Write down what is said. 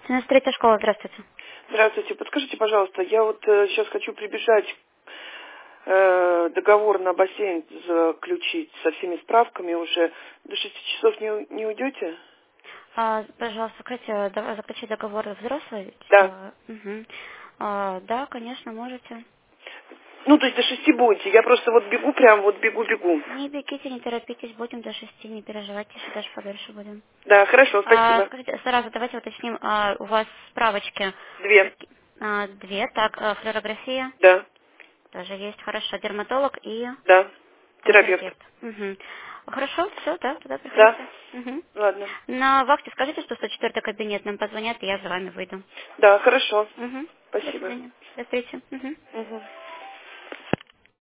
73-я школа, здравствуйте. Здравствуйте. Подскажите, пожалуйста, я вот сейчас хочу прибежать, договор на бассейн заключить со всеми справками уже. До 6 часов не уйдете? Пожалуйста, заключить договор взрослый? Да. Угу. Да, конечно, можете. Ну, то есть до 6 будете. Я просто вот бегу, прям вот бегу. Не бегите, не торопитесь, будем до 6, не переживайте, еще даже подольше будем. Да, хорошо, спасибо. Скажите, сразу давайте уточним, у вас справочки 2. две, так, флюорография Да. тоже есть, хорошо, дерматолог и Да. Терапевт. терапевт. Угу. Хорошо, все, да, туда Да. приходите. Угу. Ладно. На вахте скажите, что 104-й кабинет нам позвонят, и я за вами выйду. Да, хорошо. Угу. До Спасибо. свидания. До встречи. Угу. Угу.